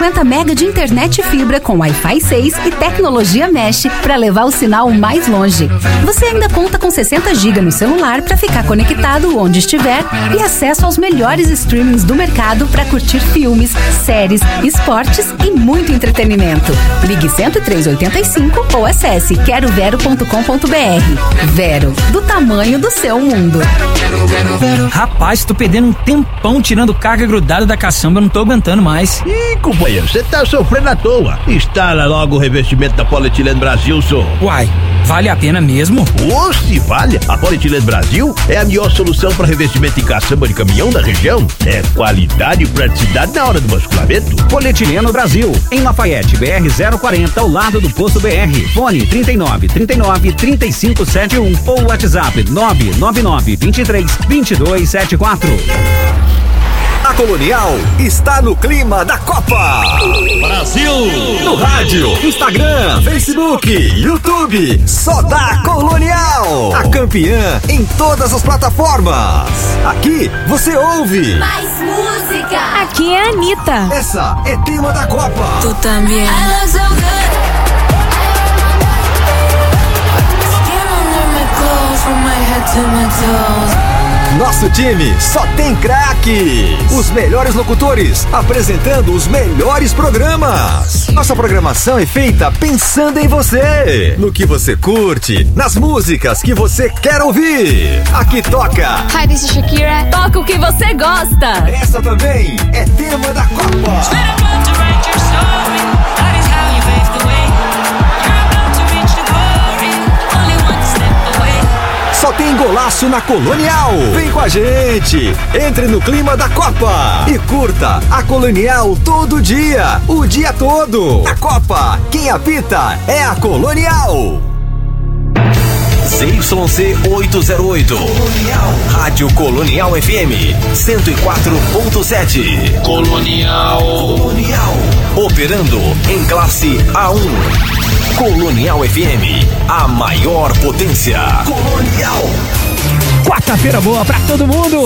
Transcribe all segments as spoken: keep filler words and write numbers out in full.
cinquenta mega de internet e fibra com Wi-Fi seis e tecnologia Mesh para levar o sinal mais longe. Você ainda conta com sessenta gigas no celular para ficar conectado onde estiver e acesso aos melhores streamings do mercado para curtir filmes, séries, esportes e muito entretenimento. Ligue cento e três oitenta e cinco ou acesse quero vero ponto com ponto br. Vero, do tamanho do seu mundo. Rapaz, tô perdendo um tempão tirando carga grudada da caçamba, eu não tô aguentando mais. Ih, companheiro, você tá sofrendo à toa. Instala logo o revestimento da Polietileno Brasil, senhor. Uai, vale a pena mesmo? Ô, se vale! A Polietileno Brasil é a melhor solução para revestimento em caçamba de caminhão da região. É qualidade e praticidade na hora do basculamento. Polietileno Brasil, em Lafayette, B R zero quarenta, ao lado do posto B R. Fone trinta e nove, trinta e nove, trinta e cinco setenta e um ou WhatsApp nove nove nove, vinte e três, vinte e dois setenta e quatro. A Colonial está no clima da Copa Brasil. No rádio, Instagram, Facebook, YouTube, só dá Colonial. A campeã em todas as plataformas. Aqui você ouve mais música. Aqui é a Anitta. Essa é tema da Copa. Tu também. Nosso time só tem craques. Os melhores locutores apresentando os melhores programas. Nossa programação é feita pensando em você, no que você curte, nas músicas que você quer ouvir. Aqui toca Hi, this is Shakira. Toca o que você gosta. Essa também é tema da Copa. Só tem golaço na Colonial. Vem com a gente. Entre no clima da Copa e curta a Colonial todo dia, o dia todo. A Copa, quem apita é a Colonial. Z Y C oitocentos e oito. Colonial. Rádio Colonial F M cento e quatro ponto sete. Colonial. Colonial. Operando em classe A um. Colonial F M, a maior potência. Colonial. Quarta-feira boa pra todo mundo.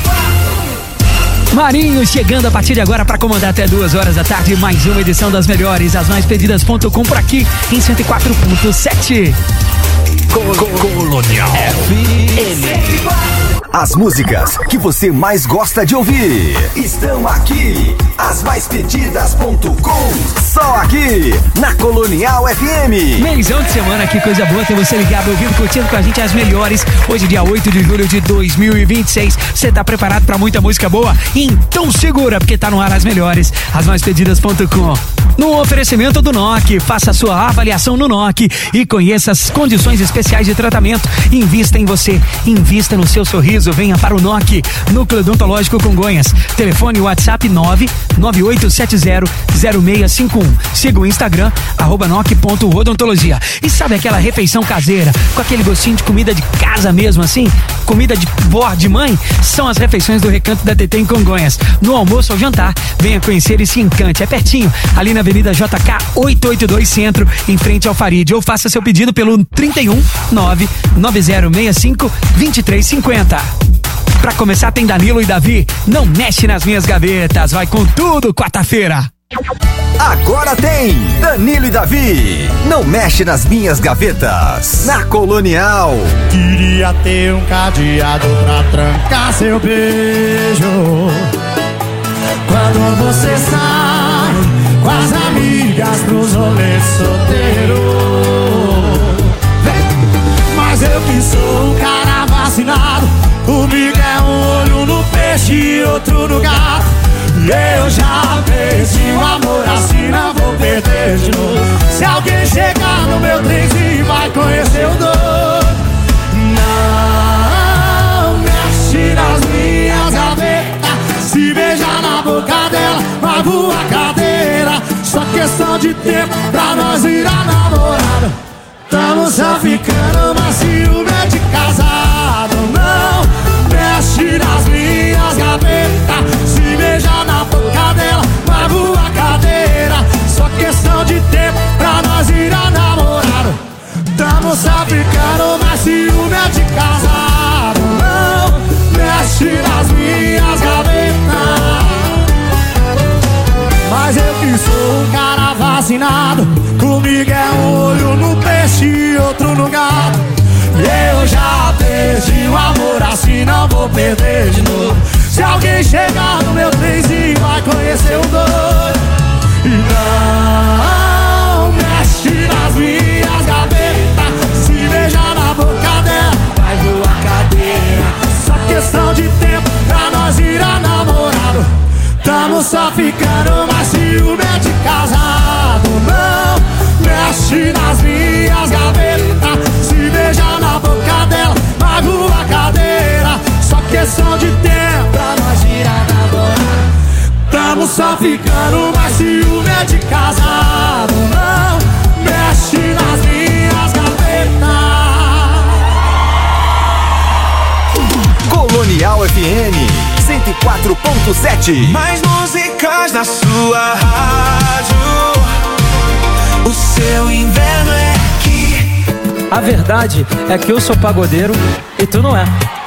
Marinho chegando a partir de agora para comandar até duas horas da tarde. Mais uma edição das melhores, as mais pedidas ponto com por aqui em cento e quatro ponto sete. Colonial F M. As músicas que você mais gosta de ouvir estão aqui. As mais pedidas ponto com. Só aqui na Colonial F M. Meizão de semana, que coisa boa ter você ligado, ouvindo, curtindo com a gente as melhores. Hoje, dia oito de julho de dois mil e vinte e seis. Você tá preparado pra muita música boa? Então segura, porque tá no ar as melhores, as mais pedidas ponto com. No oferecimento do N O C, faça a sua avaliação no N O C e conheça as condições especiais de tratamento. Invista em você, invista no seu sorriso. Venha para o N O C, Núcleo Odontológico Congonhas. Telefone WhatsApp nove nove oito sete zero zero seis cinco um. Siga o Instagram, arroba noc ponto odontologia. E sabe aquela refeição caseira, com aquele gostinho de comida de casa mesmo, assim? Comida de vó, de mãe? São as refeições do Recanto da Tetê em Congonhas. No almoço ao jantar, venha conhecer e se encante. É pertinho, ali na Avenida J K oitocentos e oitenta e dois Centro, em frente ao Farid. Ou faça seu pedido pelo trinta e um, nove nove zero seis cinco, vinte e três cinquenta. Pra começar, tem Danilo e Davi. Não mexe nas minhas gavetas. Vai com tudo, quarta-feira. Agora tem Danilo e Davi. Não mexe nas minhas gavetas. Na Colonial. Queria ter um cadeado pra trancar seu beijo. Quando você sai com as amigas pros rolês solteiro. Mas eu que sou um cara vacinado. Comigo é um olho no peixe e outro no gato. E eu já perdi o amor, assim não vou perder de novo. Se alguém chegar no meu trenzinho, vai conhecer o dono. Não mexe nas minhas gavetas. Se beijar na boca dela, vai voar cadeira. Só questão de tempo pra nós virar namorada. Tamo só ficando, mas ciúme é de casado. Não mexe nas minhas gavetas. Se beijar na boca dela, vai voar cadeira. Só questão de tempo pra nós virar namorado. Tamo só ficando, mas ciúme é de casado. Não mexe nas minhas gavetas. Mas eu que sou sou um cara vacinado. Comigo é um olho no peixe e outro no gato. Eu já perdi um amor assim, não vou perder de novo. Se alguém chegar no meu trenzinho vai conhecer o doido. E não mexe nas minhas gavetas. Se beijar na boca dela vai voar cadeira. Só questão de tempo pra nós virar namorado. Tamo só ficando, mas ciumento de casado. Não mexe nas minhas gavetas. Se beijar na boca dela vai voar cadeira. Só questão de tempo pra nós virar namorado. Tamo só ficando, mas ciumento de casado. Não mexe nas minhas gavetas. Colonial F M cento e quatro ponto sete. Mais músicas na sua rádio. O seu inverno é aqui. A verdade é que eu sou pagodeiro e tu não é.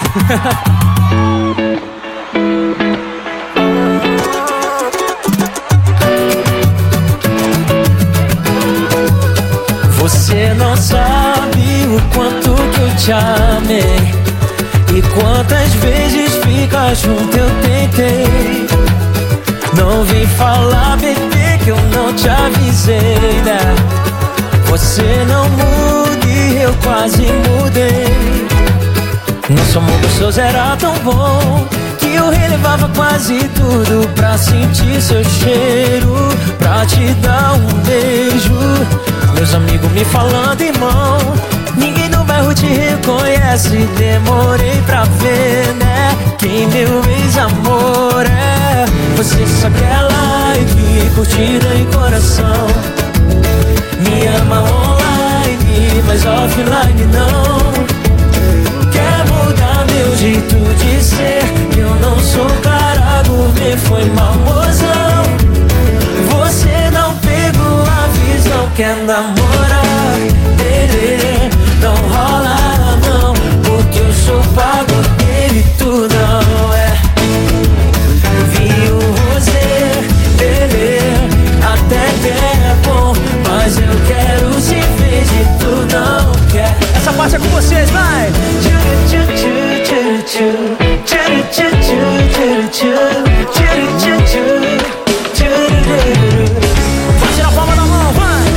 Você não sabe o quanto que eu te amei e quantas vezes ficar junto eu tentei. Não vem falar, bebê, que eu não te avisei, né? Você não muda e eu quase mudei. Nosso amor gostoso era tão bom que eu relevava quase tudo pra sentir seu cheiro, pra te dar um beijo. Meus amigos me falando, irmão, ninguém no bairro te reconhece. Demorei pra ver, né, quem meu ex-amor é. Você só quer like, curtida e coração. Me ama online, mas offline não. Quer mudar meu jeito de ser. Eu não sou cara gourmet, foi mal, mozão. Você não pegou a visão. Quer namorar, ele não rola não, porque eu sou pagodeiro e tu não é. Vinho rosé, ele até que é bom, mas eu quero se ver e tu não quer. Essa parte é com vocês, vai! Pode tirar a palma da mão, vai!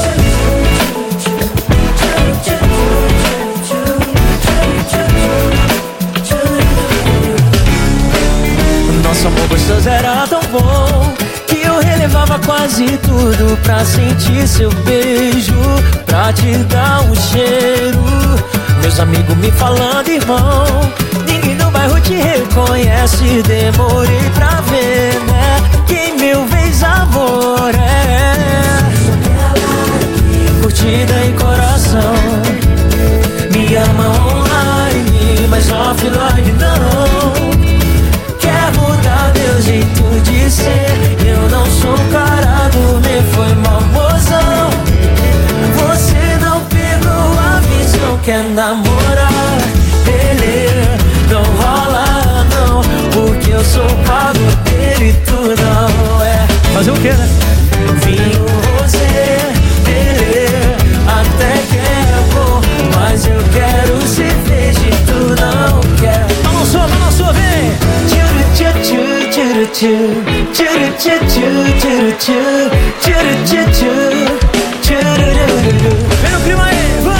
Nosso amor gostoso era tão bom que eu relevava quase tudo pra sentir seu beijo, pra te dar um cheiro. Meus amigos me falando, irmão, ninguém no bairro te reconhece. Demorei pra ver, né, quem meu ex-amor é. Curtida e coração. Me ama online, mas offline não. Quer mudar meu jeito de ser. Eu não sou cara gourmet, foi mal, mozão. Você não pegou a visão. Quer namorar, ele não rola não, porque eu sou pagodeiro e tu não é. Fazer o que, né? Vinho rosé, ele até que é bom, mas eu quero cerveja e tu não quer. Balançou, balançou, vem! Tchuru, tchuru, tchuru, tchuru, tchuru, tchuru, tchuru, tchuru, tchuru, tchuru. Vem no clima aí, vai!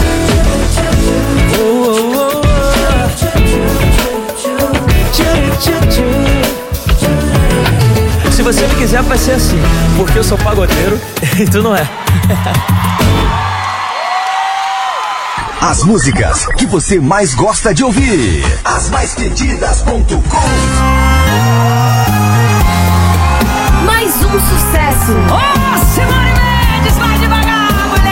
Oh, oh, oh, oh. Tchuru, tchuru. Se você me quiser vai ser assim, porque eu sou pagodeiro e tu não é. As músicas que você mais gosta de ouvir. As mais pedidas ponto com. Mais um sucesso. Oh, Simone Mendes, vai devagar,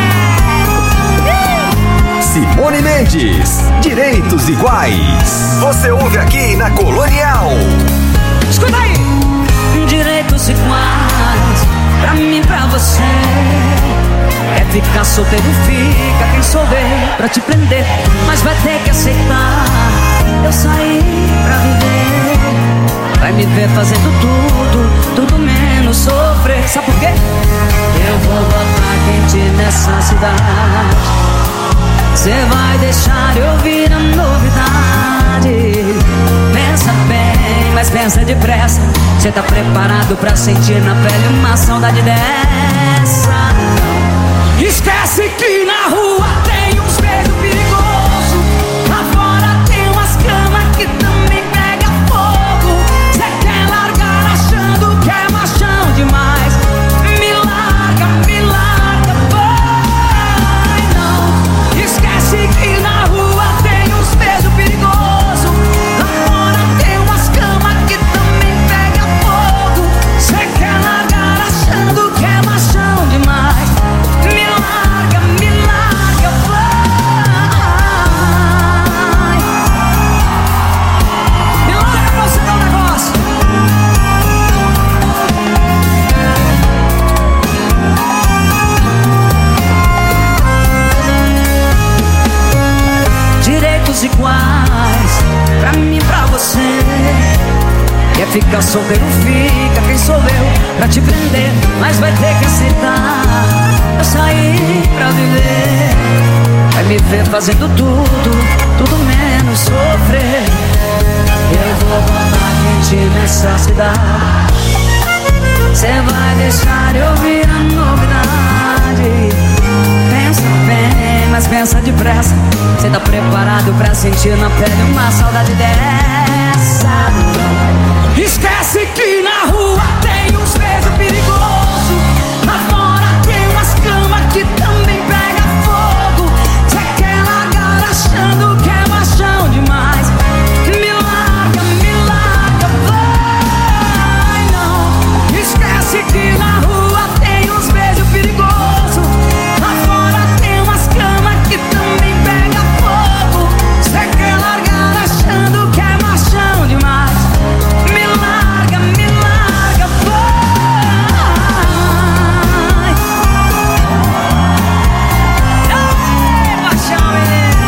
mulher. Simone Mendes, Direitos Iguais. Você ouve aqui na Colonial. Escuta aí. Direitos iguais, pra mim e pra você. É ficar solteiro, fica quem souber pra te prender, mas vai ter que aceitar. Eu saí pra viver. Vai me ver fazendo tudo, tudo menos menos sofrer. Sabe por quê? Eu vou botar quente nessa cidade. Cê vai deixar eu ouvir a novidade. Pensa bem, mas pensa depressa. Cê tá preparado pra sentir na pele uma saudade dessa? Esquece que na rua tem uns beijos perigosos. Lá fora tem umas camas que também pega fogo. Cê quer largar achando que é machão demais. Me larga, me larga, vai não. Esquece que na rua tem uns beijos perigosos. Lá fora tem umas camas que também pega fogo. Cê quer largar achando que é machão demais. Me larga, me larga, vai. Me larga pra você dar um negócio. Direitos iguais pra mim e pra você. Quer ficar solteiro, fica. Quem sou eu pra te prender? Mas vai ter que aceitar. Eu saí pra viver. Vai me ver fazendo tudo, tudo menos sofrer. Eu vou botar quente nessa cidade. Cê vai deixar eu ouvir a novidade. Pensa bem, mas pensa depressa. Cê tá preparado pra sentir na pele uma saudade dessa? Esquece que na rua tem uns beijos perigosos. Lá fora tem umas camas que também pega fogo. Cê quer largar achando que é machão demais. Me larga, me larga, vai não. Esquece que na rua tem uns beijos perigosos. Lá fora tem umas camas que também pega fogo. Cê quer largar achando que é machão demais. Me larga, me larga, vai. Ei, paixão, menino.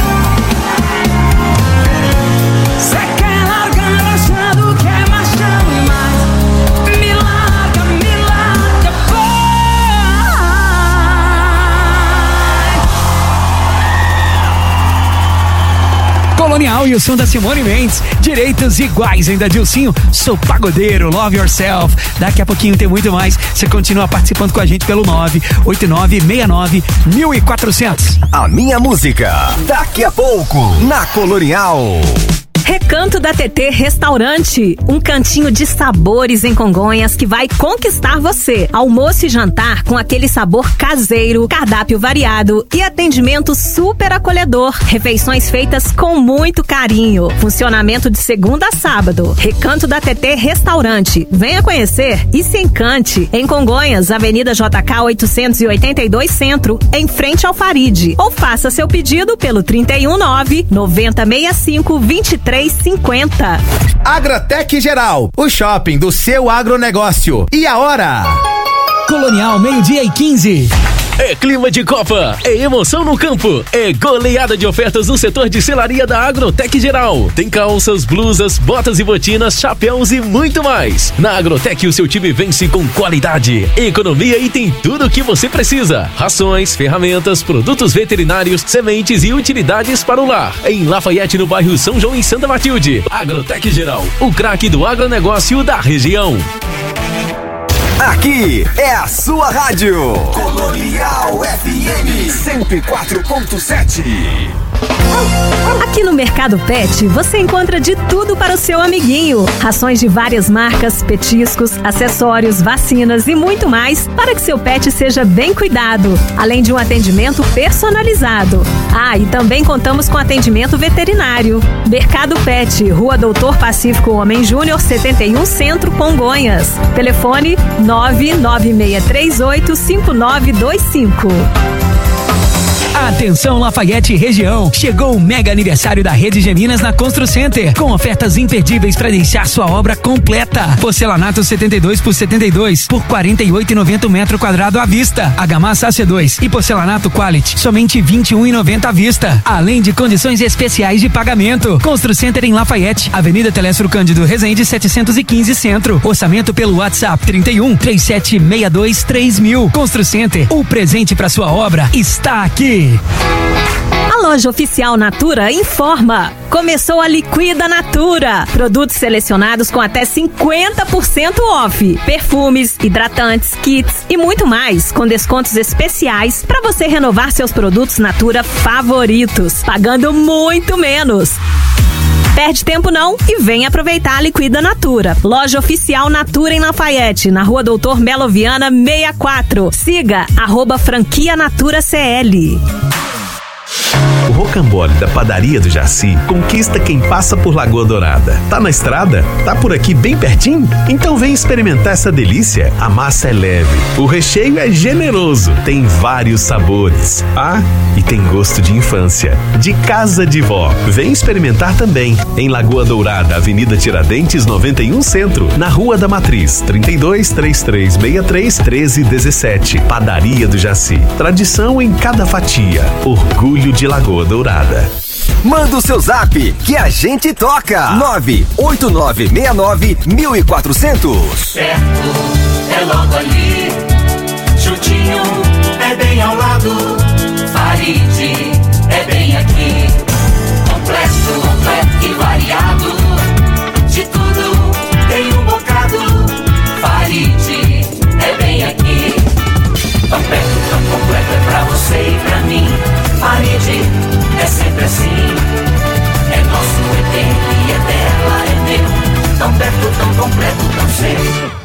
Cê quer largar achando que é machão demais. Me larga, me larga, vai. Colonial e o som da Simone Mendes. Direitos iguais, ainda Dilcinho. Sou pagodeiro, love yourself. Daqui a pouquinho tem muito mais. Você continua participando com a gente pelo nove oito nove seis nove mil e quatrocentos. A minha música, daqui a pouco, na Colonial. Recanto da T T Restaurante, um cantinho de sabores em Congonhas que vai conquistar você. Almoço e jantar com aquele sabor caseiro, cardápio variado e atendimento super acolhedor. Refeições feitas com muito carinho. Funcionamento de segunda a sábado. Recanto da T T Restaurante. Venha conhecer e se encante. Em Congonhas, Avenida J K oitocentos e oitenta e dois Centro, em frente ao Faride. Ou faça seu pedido pelo trinta e um nove, noventa sessenta e cinco, vinte e três cinquenta. Agrotec Geral, o shopping do seu agronegócio. E a hora? Colonial, meio-dia e quinze. É clima de Copa, é emoção no campo, é goleada de ofertas no setor de selaria da Agrotec Geral. Tem calças, blusas, botas e botinas, chapéus e muito mais. Na Agrotec o seu time vence com qualidade, economia e tem tudo o que você precisa. Rações, ferramentas, produtos veterinários, sementes e utilidades para o lar. Em Lafayette, no bairro São João, em Santa Matilde. Agrotec Geral, o craque do agronegócio da região. Aqui é a sua rádio. Colonial F M cento e quatro ponto sete. Aqui no Mercado Pet você encontra de tudo para o seu amiguinho. Rações de várias marcas, petiscos, acessórios, vacinas e muito mais para que seu pet seja bem cuidado, além de um atendimento personalizado. Ah, e também contamos com atendimento veterinário. Mercado Pet, Rua Doutor Pacífico Homem Júnior, setenta e um Centro, Congonhas. Telefone nove nove seis três oito cinco nove dois cinco. Atenção Lafayette região, chegou o mega aniversário da Rede Geminas na Constru Center, com ofertas imperdíveis para deixar sua obra completa. Porcelanato setenta e dois por setenta e dois por quarenta e oito reais e noventa centavos metro quadrado à vista. H-Massa C dois e porcelanato Quality, somente vinte e um reais e noventa centavos à vista. Além de condições especiais de pagamento. Constru Center em Lafayette, Avenida Telestro Cândido Rezende setecentos e quinze Centro. Orçamento pelo WhatsApp trinta e um, trinta e sete sessenta e dois, três mil. Constru Center, o presente para sua obra está aqui. A loja oficial Natura informa. Começou a Liquida Natura. Produtos selecionados com até cinquenta por cento off. Perfumes, hidratantes, kits e muito mais, com descontos especiais para você renovar seus produtos Natura favoritos, pagando muito menos. Perde tempo não e vem aproveitar a Liquida Natura. Loja oficial Natura em Lafayette, na rua Doutor Melo Viana sessenta e quatro. Siga arroba franquia Natura C L. O rocambole da Padaria do Jaci conquista quem passa por Lagoa Dourada. Tá na estrada? Tá por aqui bem pertinho? Então vem experimentar essa delícia. A massa é leve, o recheio é generoso, tem vários sabores. Ah, e tem gosto de infância, de casa de vó. Vem experimentar também. Em Lagoa Dourada, Avenida Tiradentes noventa e um Centro, na Rua da Matriz, trinta e dois, trinta e três, sessenta e três, treze, dezessete. Padaria do Jaci. Tradição em cada fatia. Orgulho de Lagoa Dourada. Manda o seu zap que a gente toca. nove oito nove seis nove um quatro zero zero. Perto é logo ali, juntinho é bem ao lado. Farid é bem aqui, completo, completo e variado. De tudo tem um bocado. Farid é bem aqui, tão perto, tão completo é pra você e pra mim. Farid é sempre assim, é nosso, é dele, é dela, é meu. Tão perto, tão completo, tão seu.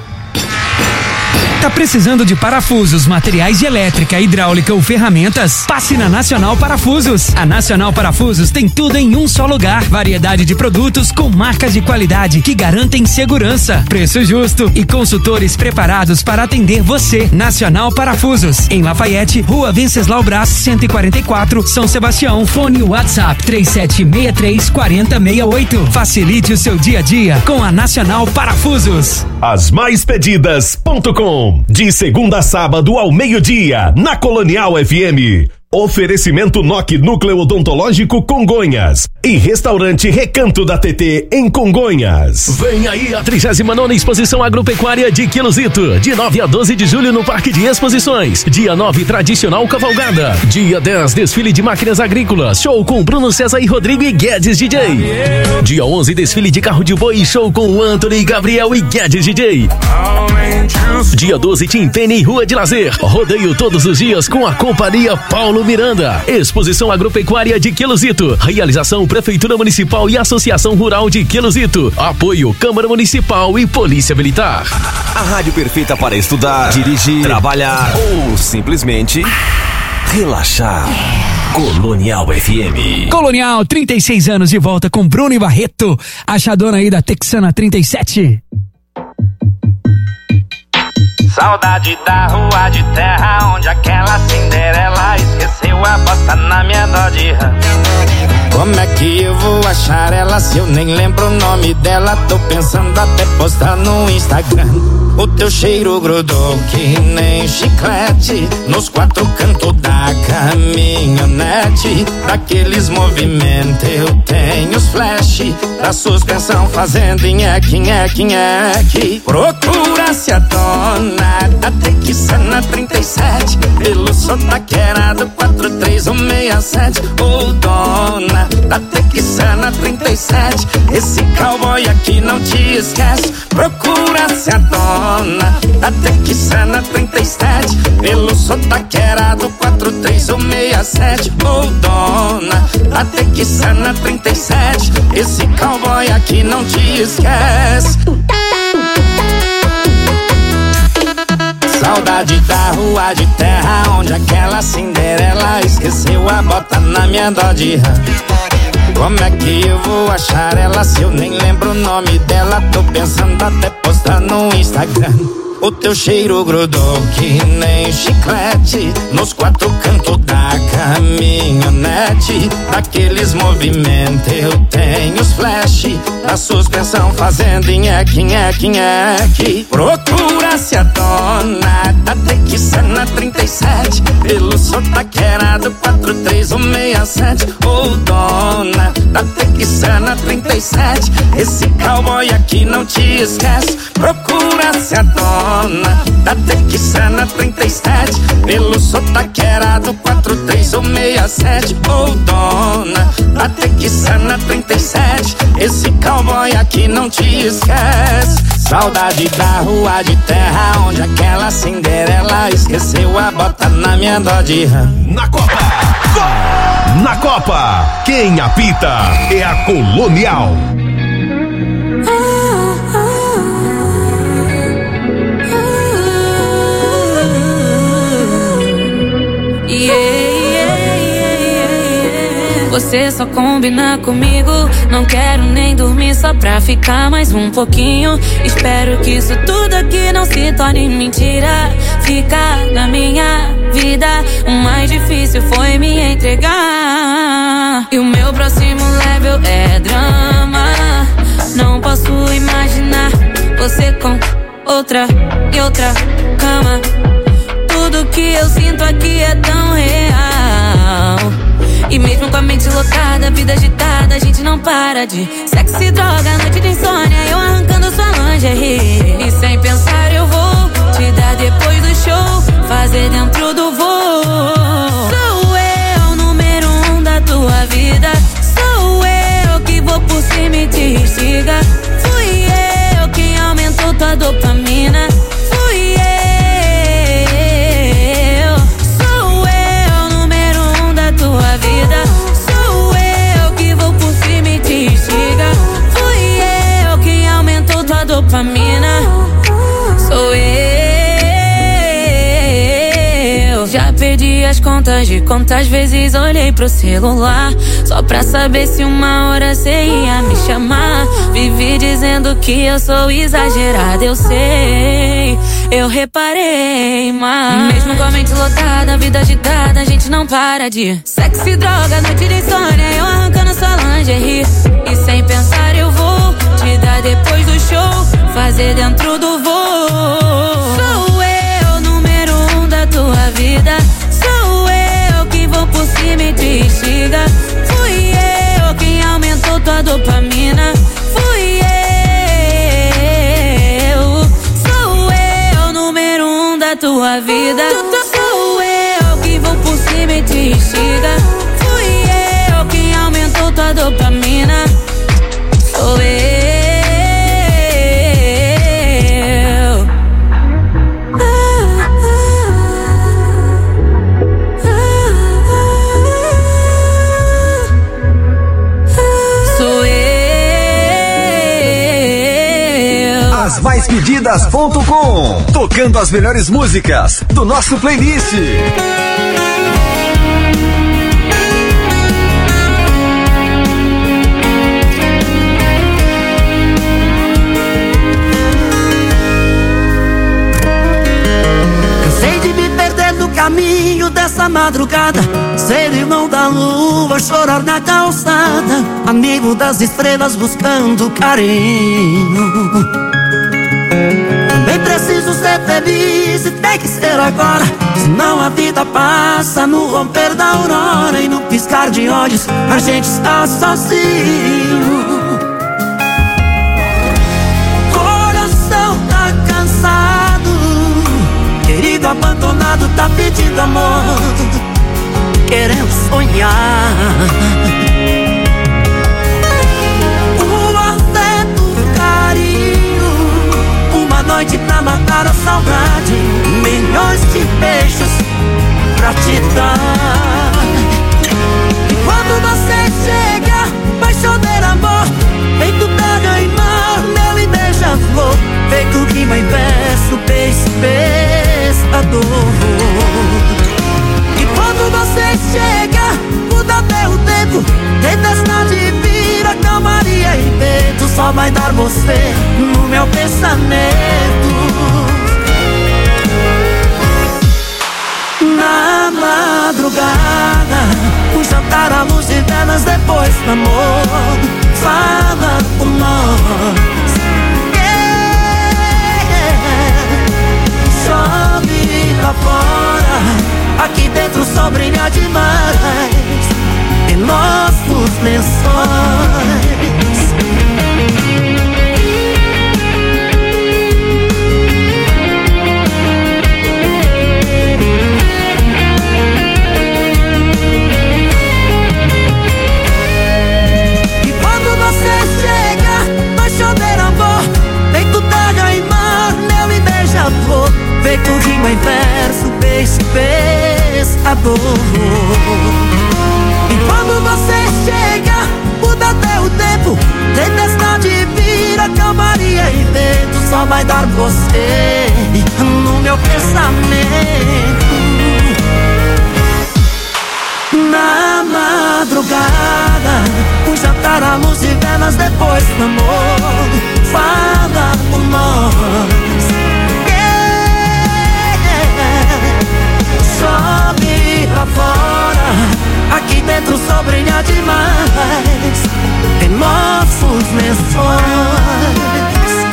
Tá precisando de parafusos, materiais de elétrica, hidráulica ou ferramentas? Passe na Nacional Parafusos. A Nacional Parafusos tem tudo em um só lugar. Variedade de produtos com marcas de qualidade que garantem segurança, preço justo e consultores preparados para atender você. Nacional Parafusos, em Lafayette, Rua Venceslau Braz, cento e quarenta e quatro, São Sebastião. Fone WhatsApp três sete seis três, quatro zero seis oito. Facilite o seu dia a dia com a Nacional Parafusos. As mais pedidas ponto com. De segunda a sábado ao meio-dia, na Colonial F M. Oferecimento N O C Núcleo Odontológico Congonhas e Restaurante Recanto da T T em Congonhas. Vem aí a trigésima nona Exposição Agropecuária de Quilosito, de nove a doze de julho no Parque de Exposições. Dia nove, tradicional cavalgada. Dia dez, desfile de máquinas agrícolas, show com Bruno César e Rodrigo e Guedes D J. Dia onze, desfile de carro de boi, show com Anthony, Gabriel e Guedes D J. Dia doze, Tim Penny e Rua de Lazer. Rodeio todos os dias com a Companhia Paulo Miranda. Exposição Agropecuária de Quilosito. Realização Prefeitura Municipal e Associação Rural de Quilosito. Apoio Câmara Municipal e Polícia Militar. A rádio perfeita para estudar, dirigir, trabalhar ou simplesmente relaxar. Colonial F M. Colonial, trinta e seis anos de volta com Bruno e Barreto. Achadona aí da Texana trinta e sete. Saudade da rua de terra onde aquela Cinderela esqueceu a bota na minha Dodge Ram. Como é que eu vou achar ela se eu nem lembro o nome dela? Tô pensando até postar no Instagram. O teu cheiro grudou que nem chiclete nos quatro cantos da caminhonete. Daqueles movimentos eu tenho os flash da suspensão fazendo nheque, nheque, nheque. Procura-se a dona da Texana trinta e sete pelo sotaqueirado quatro três um seis sete. Ô dona da Texana trinta e sete, esse cowboy aqui não te esquece. Procura-se a dona da Texana trinta e sete pelo sotaqueirado quatro três um seis sete. Ô dona da Texana trinta e sete, esse cowboy aqui não te esquece. Saudade da rua de terra onde aquela Cinderela esqueceu a bota na minha Dodge Ram. Como é que eu vou achar ela se eu nem lembro o nome dela? Tô pensando até postar no Instagram. O teu cheiro grudou que nem chiclete nos quatro cantos da caminhonete. Daqueles movimentos eu tenho os flash da suspensão fazendo nheque, nheque, nheque. Procura-se a dona da Texana trinta e sete pelo sotaqueirado quatro três um seis sete. Ô dona da Texana trinta e sete, esse cowboy aqui não te esquece. Procura-se a dona da Texana trinta e sete pelo sotaqueirado quatro três um seis sete. Ô dona da Texana trinta e sete, esse cowboy aqui não te esquece. Saudade da rua de terra onde aquela Cinderela esqueceu a bota na minha Dodge Ram. Na Copa! Gol! Na Copa, quem apita é a Colonial. Você só combina comigo, não quero nem dormir só pra ficar mais um pouquinho. Espero que isso tudo aqui não se torne mentira. Ficar na minha vida, o mais difícil foi me entregar. E o meu próximo level é drama. Não posso imaginar você com outra e outra cama. Tudo que eu sinto aqui é tão real. E mesmo com a mente lotada, vida agitada, a gente não para de sexo e droga, noite de insônia, eu arrancando sua lingerie. E sem pensar eu vou te dar depois do show, fazer dentro do voo. Sou eu, número um da tua vida. Sou eu que vou por cima e te instiga. Fui eu quem aumentou tua dopamina. Fui eu. Sou eu, número um da tua vida. Sou eu que vou por cima e te instiga. Fui eu quem aumentou tua dopamina. Sou eu. Já perdi as contas de quantas vezes olhei pro celular só pra saber se uma hora cê ia me chamar. Vivi dizendo que eu sou exagerada, eu sei, eu reparei, mas mesmo com a mente lotada, vida agitada, a gente não para de sexo e droga, noite de insônia, eu arrancando sua lingerie. E sem pensar eu vou te dar depois do show, fazer dentro do voo. Sou eu, número um da tua vida. Sou eu que vou por cima e te instiga. Fui eu quem aumentou tua dopamina. Fui eu. Sou eu, número um da tua vida. Sou eu que vou por cima e te instiga. Fui eu quem aumentou tua dopamina. Sou eu. As mais pedidas ponto com, tocando as melhores músicas do nosso playlist. Cansei de me perder no caminho dessa madrugada, ser irmão da lua, chorar na calçada, amigo das estrelas buscando carinho. Também preciso ser feliz e tem que ser agora, senão a vida passa no romper da aurora e no piscar de olhos a gente está sozinho. Coração tá cansado, querido abandonado tá pedindo amor, querendo sonhar. Noite pra matar a saudade, milhões de beijos pra te dar. E quando você chega, vai chover amor, feito terra e mar, mel e beija-flor, feito rima e verso, beijo, pescador. E quando você chega, muda até o tempo, tempestade vira calmaria e vento, só vai dar você no meu pensamento. jantar à luz de velas depois do amor. Fala por nós. Yeah. Chove lá fora, aqui dentro o sol brilha demais em nossos lençóis. Feito rima em verso, beijo, pensador. E quando você chega, muda até o tempo. Tempestade vira calmaria e vento. Só vai dar você no meu pensamento. Na madrugada, um jantar à luz de velas depois do amor. Fala por nós. Chove lá fora, aqui dentro o sol brilha demais em nossos lençóis.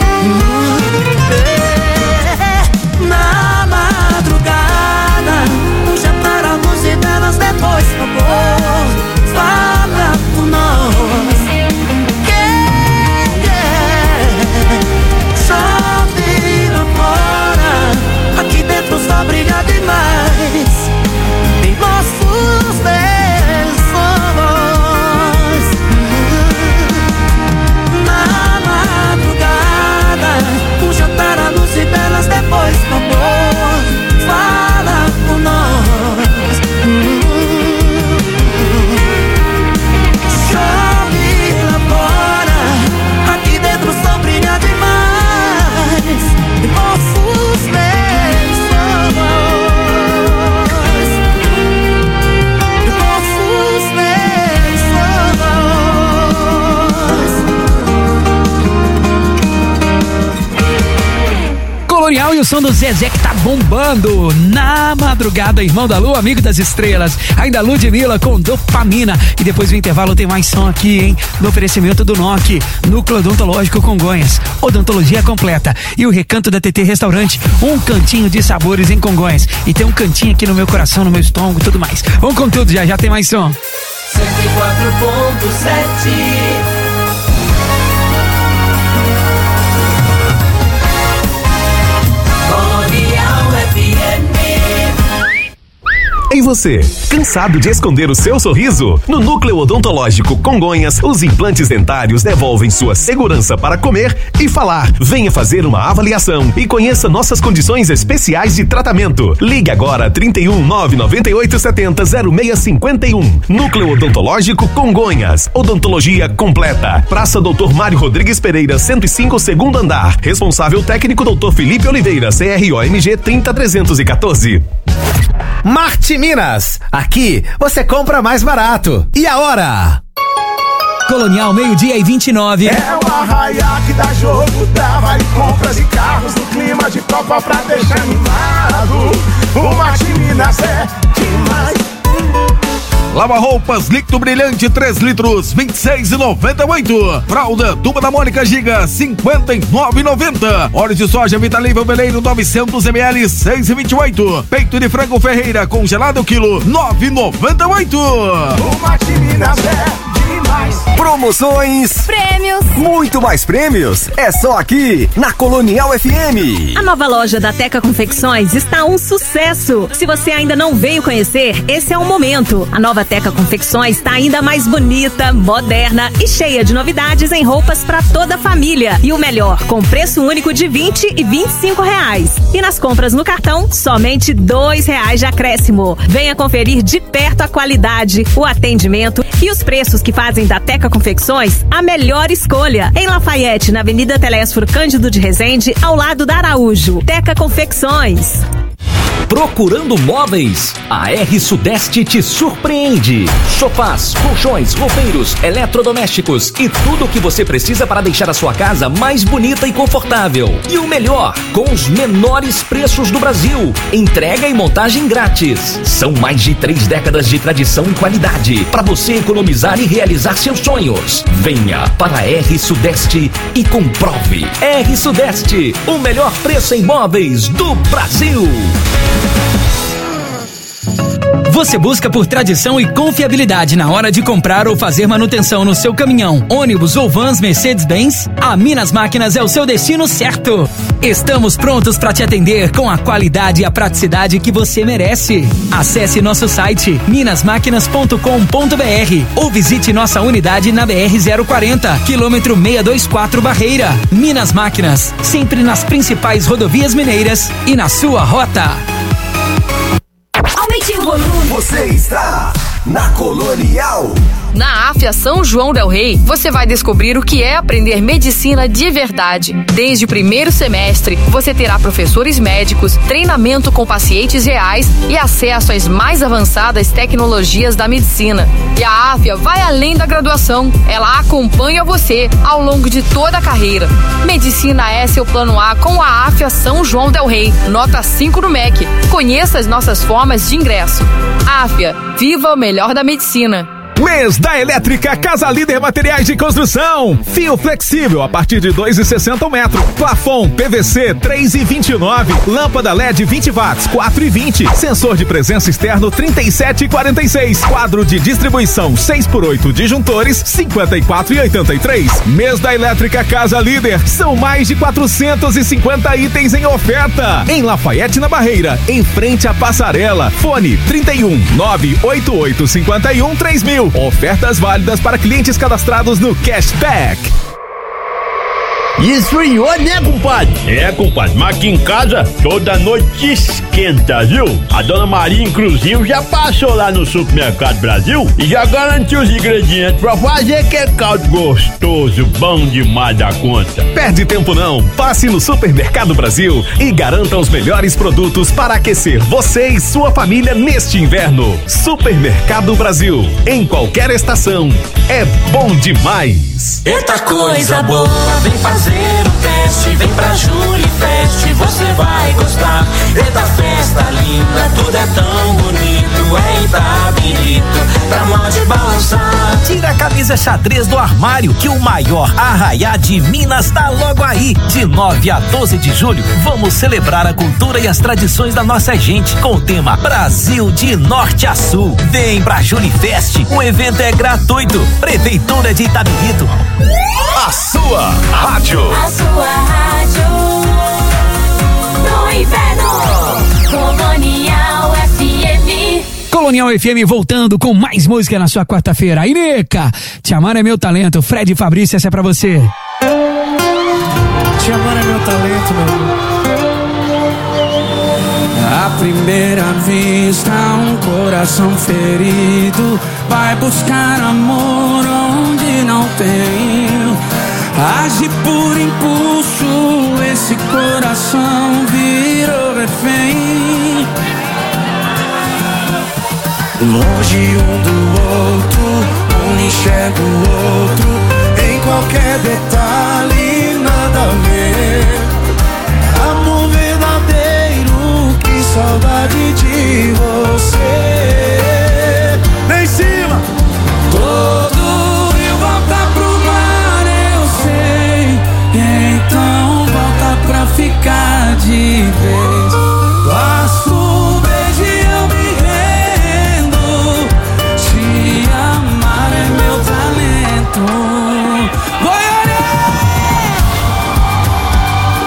Na madrugada, um jantar à luz de velas depois do amor. Fala por nós. Yeah, yeah. Chove lá fora, aqui dentro o sol brilha demais em nossos lençóis. Na madrugada, um jantar à luz de velas depois do amor. Fala por nós. Chove lá fora, aqui dentro o sol brilha demais em nossos lençóis. Colonial e o som do Zezé que tá bombando na madrugada, irmão da lua, amigo das estrelas. Ainda Ludmilla com Dopamina. E depois do intervalo tem mais som aqui, hein? No oferecimento do N O C, Núcleo Odontológico Congonhas, odontologia completa. E o Recanto da T T Restaurante, um cantinho de sabores em Congonhas. E tem um cantinho aqui no meu coração, no meu estômago e tudo mais. Vamos com tudo, já já tem mais som. cento e quatro ponto sete. E você, cansado de esconder o seu sorriso? No Núcleo Odontológico Congonhas, os implantes dentários devolvem sua segurança para comer e falar. Venha fazer uma avaliação e conheça nossas condições especiais de tratamento. Ligue agora trinta e um, nove nove oito sete zero, zero seis cinco um. Núcleo Odontológico Congonhas. Odontologia completa. Praça doutor Mário Rodrigues Pereira, cento e cinco, segundo andar. Responsável técnico doutor Felipe Oliveira, C R O M G trinta trezentos e quatorze. Marte Minas, aqui você compra mais barato. E a hora? Colonial, meio-dia e vinte e nove. É o arraiá que dá jogo, dá vale compras e carros no clima de Copa pra deixar animado. O Marte Minas é demais. Lava roupas líquido brilhante três litros, vinte e seis reais e noventa e oito centavos. Fralda Turma da Mônica Giga, cinquenta e nove reais e noventa centavos. Óleo de soja Vitalível Beleiro novecentos mililitros, seis reais e vinte e oito centavos. Peito de frango Ferreira congelado quilo, nove reais e noventa e oito centavos. O Marte Minas é demais. Promoções, prêmios, muito mais prêmios. É só aqui na Colonial F M. A nova loja da Teca Confecções está um sucesso. Se você ainda não veio conhecer, esse é o momento. A nova Teca Confecções está ainda mais bonita, moderna e cheia de novidades em roupas para toda a família. E o melhor, com preço único de vinte e vinte e cinco reais. E nas compras no cartão, somente dois reais de acréscimo. Venha conferir de perto a qualidade, o atendimento e os preços que fazem da Teca Confecções a melhor escolha. Em Lafayette, na Avenida Telésforo Cândido de Resende, ao lado da Araújo. Teca Confecções. Procurando móveis? A R Sudeste te surpreende. Sofás, colchões, roupeiros, eletrodomésticos e tudo o que você precisa para deixar a sua casa mais bonita e confortável. E o melhor, com os menores preços do Brasil. Entrega e montagem grátis. São mais de três décadas de tradição e qualidade para você economizar e realizar seus sonhos. Venha para a R Sudeste e comprove. R Sudeste, o melhor preço em móveis do Brasil. Você busca por tradição e confiabilidade na hora de comprar ou fazer manutenção no seu caminhão, ônibus ou vans Mercedes-Benz? A Minas Máquinas é o seu destino certo. Estamos prontos para te atender com a qualidade e a praticidade que você merece. Acesse nosso site minas máquinas ponto com ponto b r ou visite nossa unidade na B R zero quarenta, quilômetro seiscentos e vinte e quatro Barreira. Minas Máquinas, sempre nas principais rodovias mineiras e na sua rota. Aumente o volume. Você está na Colonial. Na Afya São João del Rei, você vai descobrir o que é aprender medicina de verdade. Desde o primeiro semestre, você terá professores médicos, treinamento com pacientes reais e acesso às mais avançadas tecnologias da medicina. E a Afya vai além da graduação. Ela acompanha você ao longo de toda a carreira. Medicina é seu plano A com a Afya São João del Rei. Nota cinco no M E C. Conheça as nossas formas de ingresso. Afya, viva o melhor da medicina. Mês da Elétrica Casa Líder Materiais de Construção. Fio flexível a partir de dois e sessenta o metro. Plafon P V C três e vinte e nove. Lâmpada L E D vinte watts quatro e vinte. Sensor de presença externo trinta e sete e quarenta e seis. Quadro de distribuição seis por oito disjuntores cinquenta e quatro e oitenta e três. Mês da Elétrica Casa Líder. São mais de quatrocentos e cinquenta itens em oferta. Em Lafayette, na Barreira, em frente à passarela. Fone trinta e um nove oito oito cinco um três mil. Ofertas válidas para clientes cadastrados no Cashback. Esfriou, né, compadre? É, compadre, mas aqui em casa toda noite esquenta, viu? A dona Maria, inclusive, já passou lá no Supermercado Brasil e já garantiu os ingredientes pra fazer aquele caldo gostoso, bom demais da conta. Perde tempo não, passe no Supermercado Brasil e garanta os melhores produtos para aquecer você e sua família neste inverno. Supermercado Brasil, em qualquer estação, é bom demais. Eita coisa boa, vem fazer o teste, vem pra Julifest, você vai gostar. Eita festa linda, tudo é tão bonito, é Itabirito, pra moda e balançar. Tira a camisa xadrez do armário, que o maior arraiá de Minas tá logo aí. De nove a doze de julho, vamos celebrar a cultura e as tradições da nossa gente, com o tema Brasil de Norte a Sul. Vem pra Julifest, o evento é gratuito. Prefeitura de Itabirito. A sua rádio. A sua rádio no inverno. Colonial F M. Colonial F M voltando com mais música na sua quarta-feira. Aí, Neca, Te Amar é Meu Talento. Fred e Fabrício, essa é pra você. Te amar é meu talento, meu. À primeira vista, um coração ferido vai buscar amor onde não tem. Age por impulso, esse coração virou refém. Longe um do outro, um enxerga o outro, em qualquer detalhe nada a ver. Amor verdadeiro, que saudade de você. Vem em cima! Todo rio volta pro mar, eu sei. Então volta pra ficar de vez. Basta um beijo e eu me rendo. Te amar é meu talento. Vai olhar!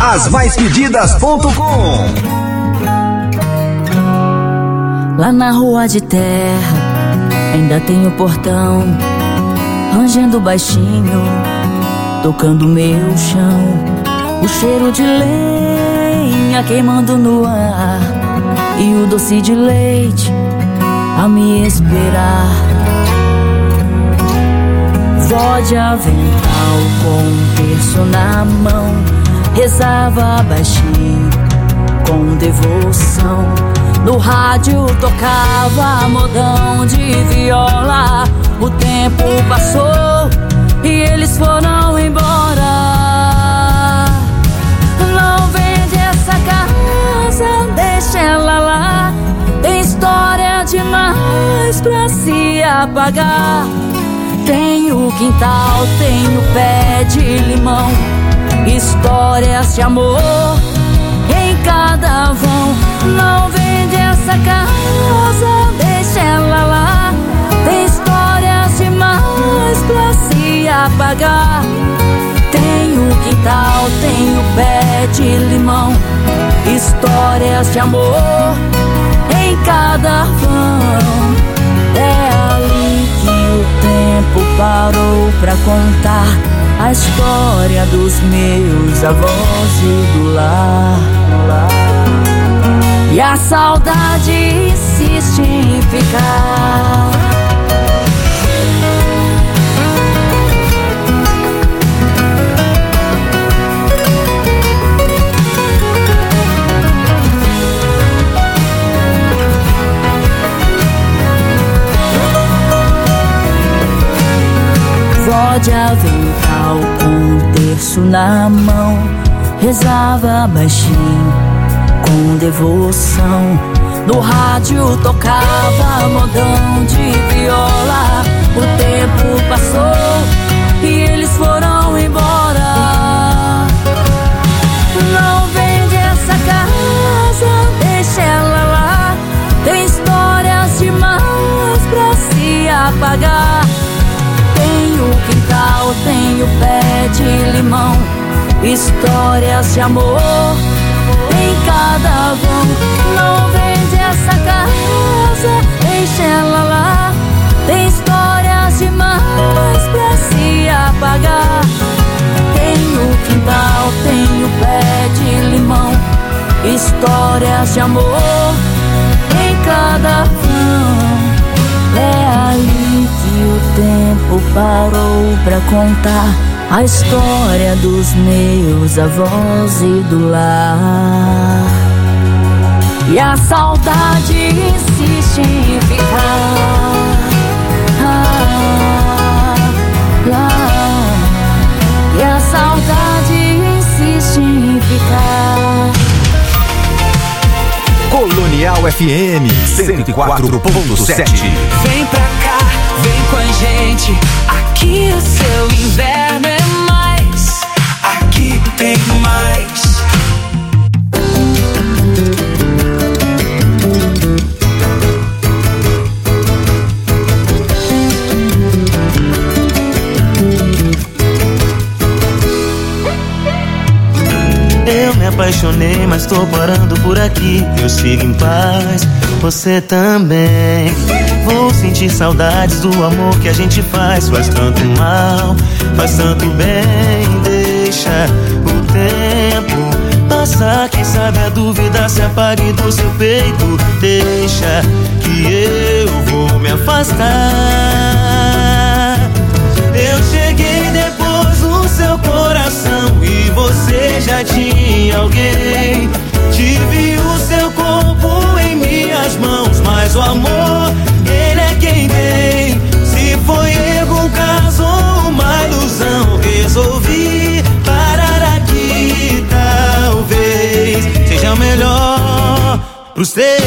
as mais pedidas ponto com. Lá na rua de terra ainda tem o portão, rangendo baixinho, tocando meu chão. O cheiro de lenha queimando no ar e o doce de leite a me esperar. Vó de avental com um terço na mão, rezava baixinho com devoção. No rádio tocava modão de viola. O tempo passou e eles foram embora. Não vende essa casa, deixa ela lá. Tem história demais pra se apagar. Tem o quintal, tem o pé de limão, histórias de amor em cada vão. Não vende essa casa, deixa ela lá. Tem histórias demais pra se apagar. Tem o quintal, tem o pé de limão, histórias de amor em cada vão. É ali que o tempo parou pra contar a história dos meus avós e do lar. E a saudade insiste em ficar. Vó de avental com um terço na mão, rezava baixinho com devoção. No rádio tocava modão de viola. O tempo passou e eles foram embora. Não vende essa casa, deixa ela lá. Tem histórias demais pra se apagar. Tem o quintal, tem o pé de limão, histórias de amor em cada vão. Não vende essa casa, deixa ela lá. Tem histórias demais pra se apagar. Tem o quintal, tem o pé de limão, histórias de amor em cada vão. É ali que o tempo parou pra contar a história dos meus avós e do lar. E a saudade insiste em ficar. Ah, lá. E a saudade insiste em ficar. Colonial F M cento e quatro ponto sete. Vem pra cá, vem com a gente. Aqui o seu inverno é mais. Aqui tem mais. Eu me apaixonei, mas tô parando por aqui. Eu sigo em paz, você também. Vou sentir saudades do amor que a gente faz. Faz tanto mal, faz tanto bem. Deixa o tempo passar, quem sabe a dúvida se apague do seu peito. Deixa que eu vou me afastar. Eu cheguei depois no seu coração e você já tinha alguém. Tive o seu corpo em minhas mãos, mas o amor, ele é quem tem. Se foi erro, um caso ou uma ilusão, resolvi parar aqui. Talvez seja melhor pros três.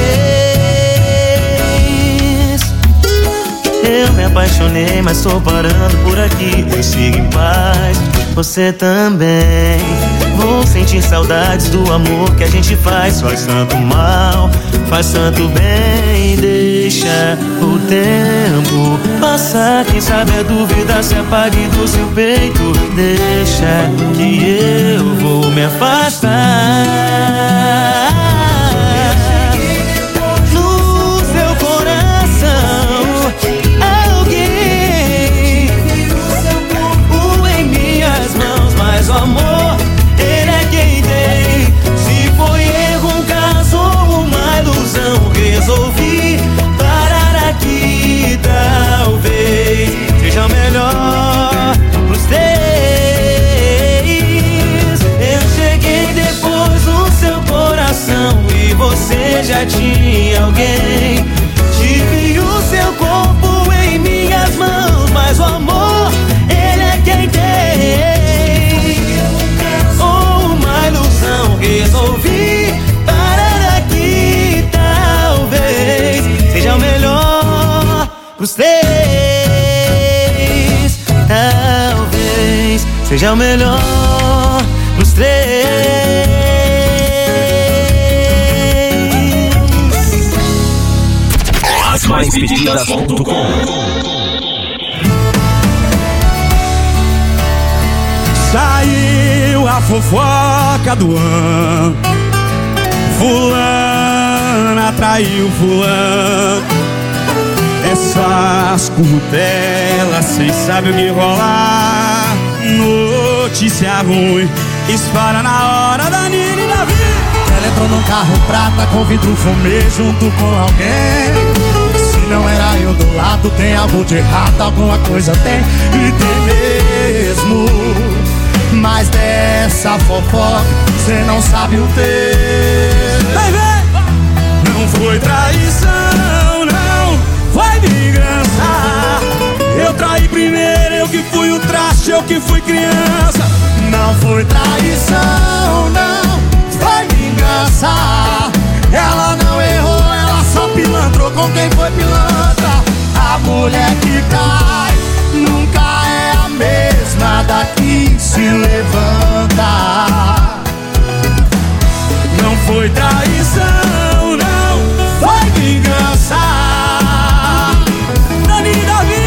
Eu me apaixonei, mas tô parando por aqui. Eu sigo em paz, você também. Vou sentir saudades do amor que a gente faz. Faz tanto mal, faz tanto bem. Deixa o tempo passar. Quem sabe a dúvida se apague do seu peito. Deixa que eu vou me afastar. No seu coração alguém o em minhas mãos. Mas o amor, ele é quem tem. Se foi erro, um caso ou uma ilusão, resolvi parar aqui. Talvez seja melhor pros três. Eu cheguei depois no seu coração e você já tinha alguém. Tive o seu corpo em minhas mãos, mas o amor, ele é quem tem. Ou uma ilusão, resolvi parar aqui. Talvez seja o melhor pros três. Talvez seja o melhor pros três. As mais pedidas ponto com. Saiu a fofoca do ano. Fulana traiu fulano. Essas curtelas cês sabem o que rolar. Notícia ruim espalha na hora da Nina e da vida. Ela entrou num carro prata com vidro fumê junto com alguém. Se não era eu do lado, tem algo de errado, alguma coisa tem. E tem mesmo. Mas dessa fofoca cê não sabe o ter. Vai ver! Não foi traição, não foi vingança. Eu traí primeiro, eu que fui o traste, eu que fui criança. Não foi traição, não foi vingança. Ela não errou, ela só pilantrou com quem foi pilantra. A mulher que cai nunca é a mesma daqui se levanta. Não foi traição, não foi vingança. Dani e Davi.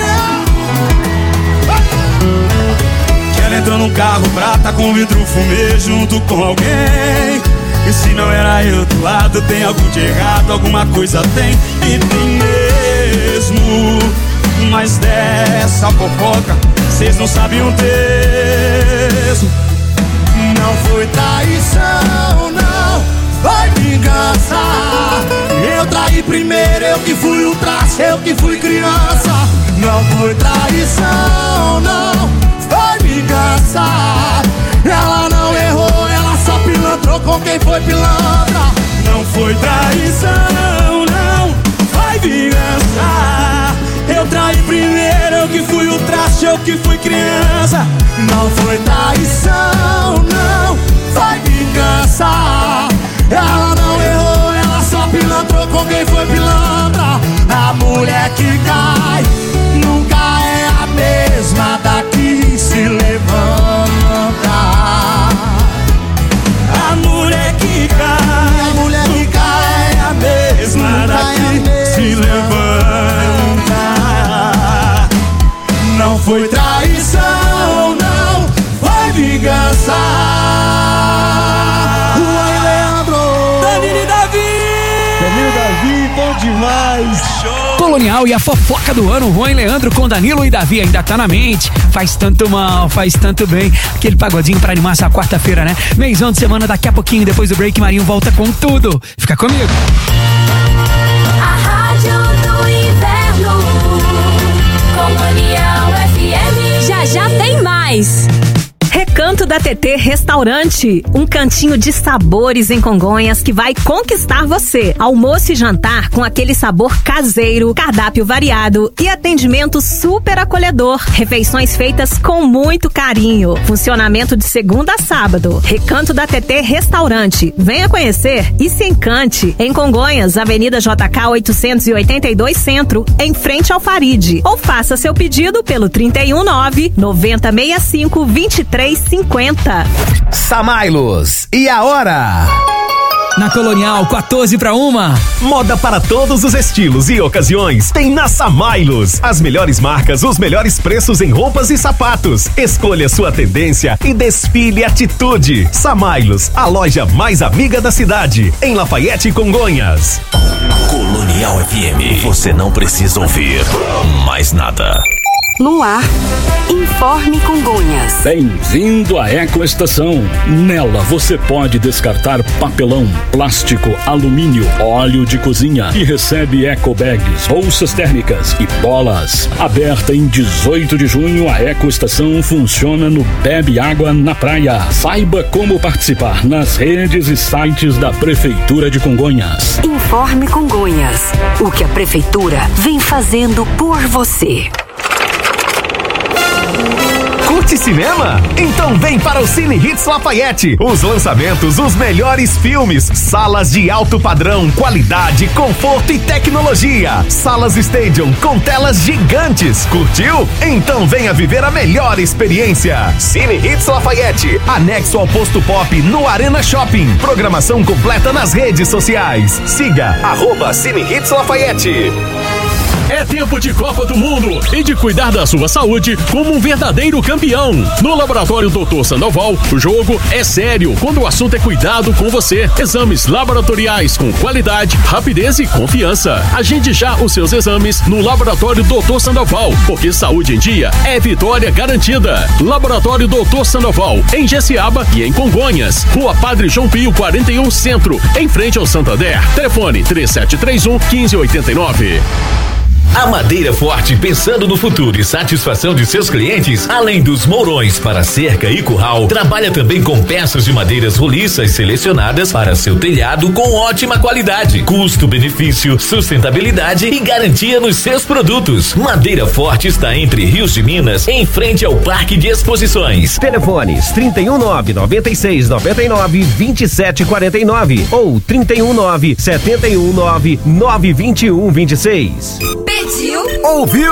Que ela entrou num carro prata com vidro fumê junto com alguém. E se não era eu do lado, tem algo de errado, alguma coisa tem. E tem mesmo. Mas dessa fofoca cês não sabem um terço. Não foi traição, não foi vingança. Eu traí primeiro, eu que fui o traste, eu que fui criança. Não foi traição, não foi vingança. Ela não errou, ela só pilantrou com quem foi pilantra. Não foi traição, não foi vingança. Eu traí primeiro, eu que fui o traste, eu que fui criança. Não foi traição, não foi vingança. Ela não errou, ela só pilantrou com quem foi pilantra. A mulher que cai nunca é a mesma daqui se levanta. A mulher que cai, a mulher que cai é a mesma daqui se levanta. Não foi traição, não foi vingança. Juan e Leandro, Danilo e Davi. Danilo e Davi, bom demais. Colonial e a fofoca do ano, Juan e Leandro com Danilo e Davi ainda tá na mente. Faz tanto mal, faz tanto bem. Aquele pagodinho pra animar essa quarta-feira, né? Meizão de semana, daqui a pouquinho, depois do break, Marinho volta com tudo. Fica comigo. A Rádio do Inverno, Colonial F M. Já já tem mais. Recanto Recanto da T T Restaurante, um cantinho de sabores em Congonhas que vai conquistar você. Almoço e jantar com aquele sabor caseiro, cardápio variado e atendimento super acolhedor. Refeições feitas com muito carinho. Funcionamento de segunda a sábado. Recanto da T T Restaurante. Venha conhecer e se encante. Em Congonhas, Avenida J K oitocentos e oitenta e dois Centro, em frente ao Faride. Ou faça seu pedido pelo trinta e um nove, noventa sessenta e cinco, vinte e três cinquenta. Samailos, e a hora? Na Colonial, quatorze para uma. Moda para todos os estilos e ocasiões. Tem na Samailos. As melhores marcas, os melhores preços em roupas e sapatos. Escolha sua tendência e desfile atitude. Samailos, a loja mais amiga da cidade. Em Lafayette, Congonhas. Colonial F M. Você não precisa ouvir mais nada. No ar, Informe Congonhas. Bem-vindo à Ecoestação. Nela você pode descartar papelão, plástico, alumínio, óleo de cozinha e recebe ecobags, bolsas térmicas e bolas. Aberta em dezoito de junho, a Ecoestação funciona no Bebe Água na Praia. Saiba como participar nas redes e sites da Prefeitura de Congonhas. Informe Congonhas. O que a Prefeitura vem fazendo por você. Curte cinema? Então vem para o Cine Hits Lafayette. Os lançamentos, os melhores filmes, salas de alto padrão, qualidade, conforto e tecnologia. Salas Stadium com telas gigantes. Curtiu? Então venha viver a melhor experiência. Cine Hits Lafayette, anexo ao Posto Pop no Arena Shopping. Programação completa nas redes sociais. Siga arroba Cine Hits Lafayette. É tempo de Copa do Mundo e de cuidar da sua saúde como um verdadeiro campeão. No Laboratório doutor Sandoval, o jogo é sério quando o assunto é cuidado com você. Exames laboratoriais com qualidade, rapidez e confiança. Agende já os seus exames no Laboratório doutor Sandoval, porque saúde em dia é vitória garantida. Laboratório doutor Sandoval, em Jessiaba e em Congonhas. Rua Padre João Pio, quarenta e um Centro, em frente ao Santander. Telefone três sete três um, um cinco oito nove. A Madeira Forte, pensando no futuro e satisfação de seus clientes, além dos mourões para cerca e curral, trabalha também com peças de madeiras roliças selecionadas para seu telhado com ótima qualidade, custo-benefício, sustentabilidade e garantia nos seus produtos. Madeira Forte está entre Rios de Minas, em frente ao Parque de Exposições. Telefones trinta e um nove, noventa e seis, noventa e nove, vinte e sete quarenta e nove ou trinta e um nove, setenta e um nove, nove vinte e um vinte e seis. Pediu? Ouviu?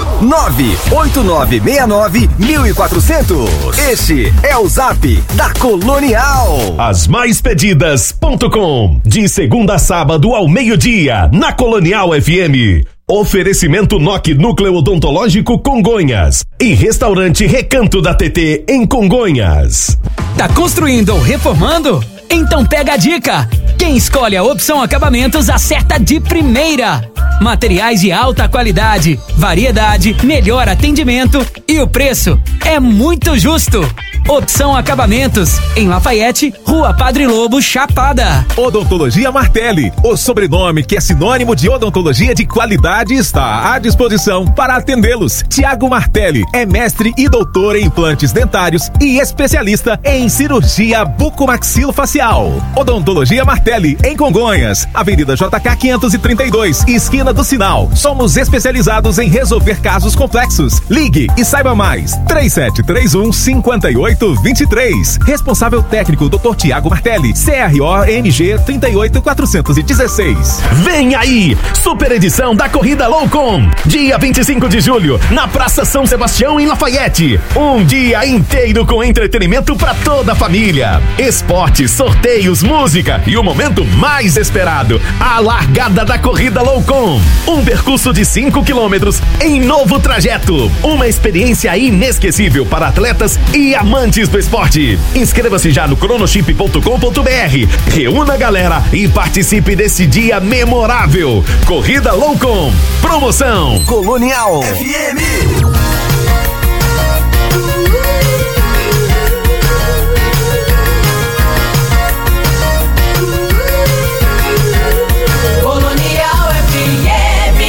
nove oito nove seis nove mil e quatrocentos. Este é o Zap da Colonial. As mais pedidas ponto com. De segunda a sábado ao meio-dia, na Colonial F M. Oferecimento N O C Núcleo Odontológico Congonhas e Restaurante Recanto da T T em Congonhas. Tá construindo ou reformando? Então pega a dica! Quem escolhe a Opção Acabamentos acerta de primeira. Materiais de alta qualidade, variedade, melhor atendimento e o preço é muito justo. Opção Acabamentos, em Lafayette, Rua Padre Lobo, Chapada. Odontologia Martelli, o sobrenome que é sinônimo de odontologia de qualidade, está à disposição para atendê-los. Tiago Martelli é mestre e doutor em implantes dentários e especialista em cirurgia bucomaxilofacial. Odontologia Martelli, em Congonhas, Avenida J K quinhentos e trinta e dois, esquina do Sinal. Somos especializados em resolver casos complexos. Ligue e saiba mais. três sete três um, cinco oito dois três. Responsável técnico doutor Tiago Martelli, C R O M G trinta e oito quatrocentos e dezesseis. Vem aí, super edição da Corrida Loucom, dia vinte e cinco de julho, na Praça São Sebastião, em Lafayette. Um dia inteiro com entretenimento para toda a família. Esportes, sorteios, música e o momento mais esperado, a largada da Corrida Loucom. Um percurso de cinco quilômetros em novo trajeto. Uma experiência inesquecível para atletas e amantes do esporte. Inscreva-se já no cronochip ponto com ponto br. Reúna a galera e participe desse dia memorável. Corrida Loucom. Promoção Colonial F M.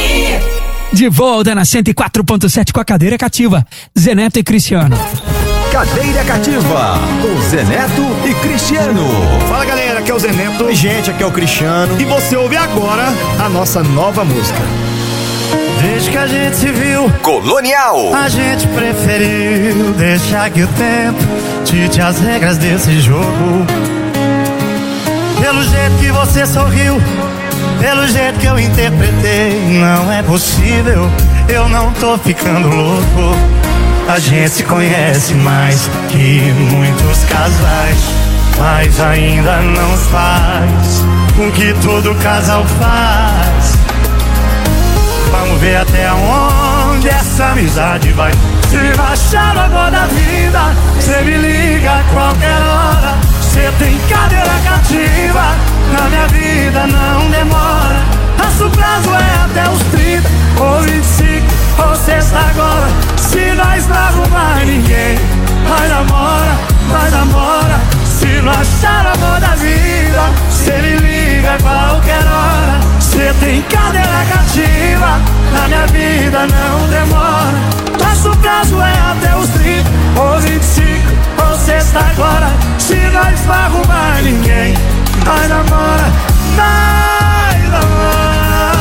De volta na cento e quatro ponto sete com a cadeira cativa, Zeneto e Cristiano. Cadeira Cativa, com Zé Neto e Cristiano. Fala galera, aqui é o Zé Neto. E gente, aqui é o Cristiano. E você ouve agora a nossa nova música. Desde que a gente se viu, Colonial, a gente preferiu deixar que o tempo dite as regras desse jogo. Pelo jeito que você sorriu, pelo jeito que eu interpretei, não é possível, eu não tô ficando louco. A gente se conhece mais que muitos casais, mas ainda não faz o que todo casal faz. Vamos ver até onde essa amizade vai. Se baixar agora da vida, cê me liga a qualquer hora. Cê tem cadeira cativa, na minha vida não demora. Nosso prazo é até os trinta, ou vinte e cinco, ou sexta agora. Se nós não arrumar ninguém, vai namora, vai namora. Se não achar amor da vida, cê me liga a qualquer hora. Cê tem cadeira cativa, na minha vida não demora. Nosso prazo é até os trinta, ou vinte e cinco, ou sexta agora. Se nós não arrumar ninguém, nós namora, nós namora.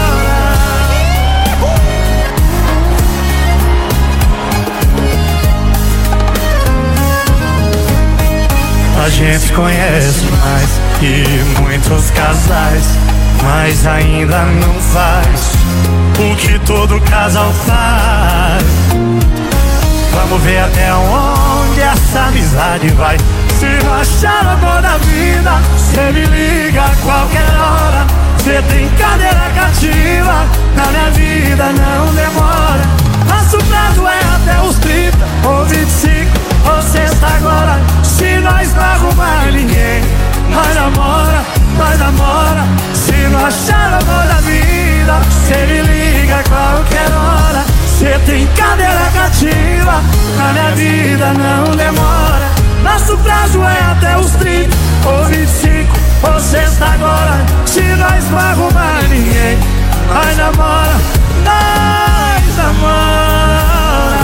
A gente conhece mais que muitos casais, mas ainda não faz o que todo casal faz. Vamos ver até onde essa amizade vai. Se não achar amor da vida, cê me liga a qualquer hora. Cê tem cadeira cativa, na minha vida não demora. Nosso prazo é até os trinta, ou vinte e cinco, ou sexta agora. Se nós não arrumar ninguém, nós namora, nós namora. Se não achar amor da vida, cê me liga a qualquer hora. Cê tem cadeira cativa, na minha vida não demora. Nosso prazo é até os trinta, ou vinte e cinco, ou sexta agora. Se nós não arrumar ninguém, nós namora, nós namora.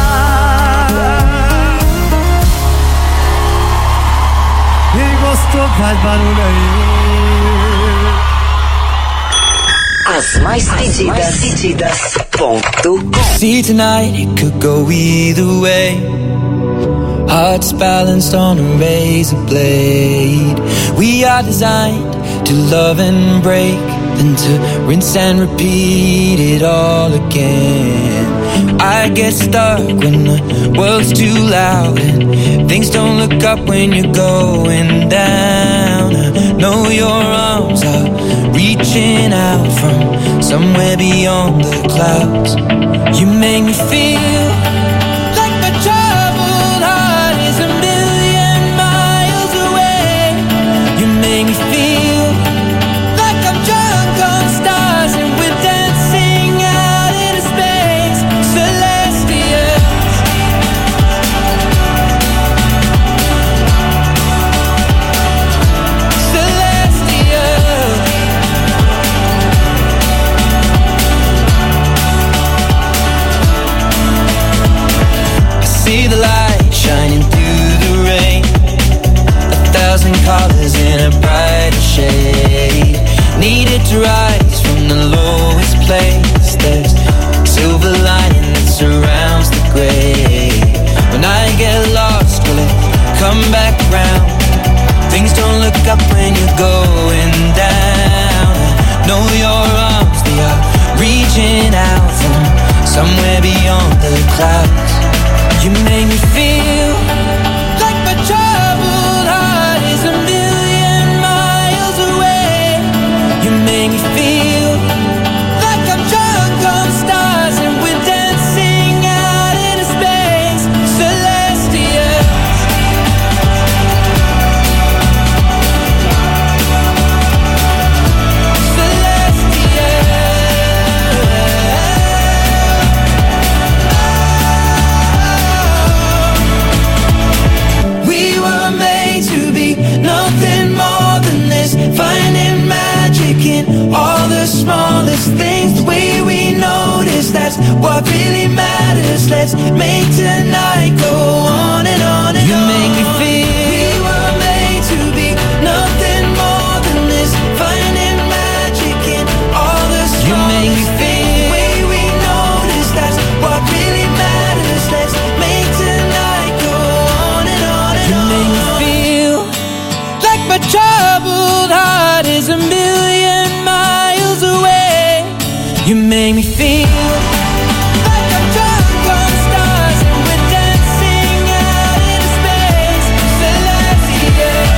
Quem gostou faz barulho aí. As mais pedidas, mais pedidas. Ponto. See tonight it could go either way. Hearts balanced on a razor blade. We are designed to love and break, then to rinse and repeat it all again. I get stuck when the world's too loud and things don't look up when you're going down. I know your arms are reaching out from somewhere beyond the clouds. You make me feel like my troubled heart is a million miles away. You make me feel like I'm drunk on stars and we're dancing out into space. Celestials. Celestials. I see the light shining through the rain. A thousand colors in a brighter shade. Needed to rise from the lowest place. There's a silver lining that surrounds the gray. When I get lost, will it come back round? Things don't look up when you're going down. I know your arms, they are reaching out from somewhere beyond the clouds. You make me feel like my troubled heart is a million miles away. You make me feel like I'm drunk on stars and we're dancing out into space. Celestials. We were made to be nothing more than this, finding magic in all the smallest things. The way we notice, that's what really matters. Let's make tonight go on and on and on. me feel like I'm drunk on stars and we're dancing out in space. Celestia.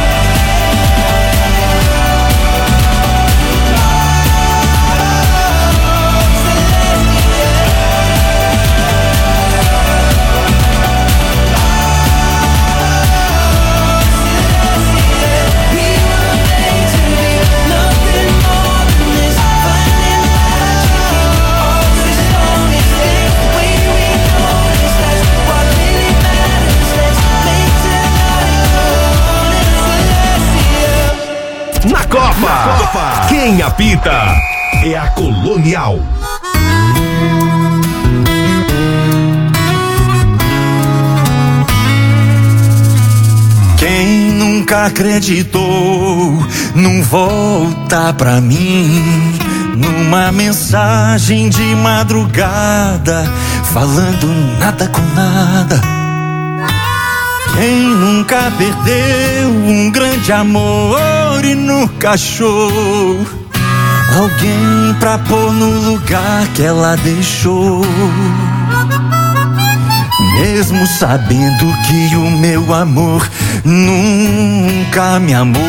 Na Copa, Na Copa, quem apita é a Colonial. Quem nunca acreditou num volta pra mim, numa mensagem de madrugada, falando nada com nada. Quem nunca perdeu um grande amor e nunca achou alguém pra pôr no lugar que ela deixou, mesmo sabendo que o meu amor nunca me amou.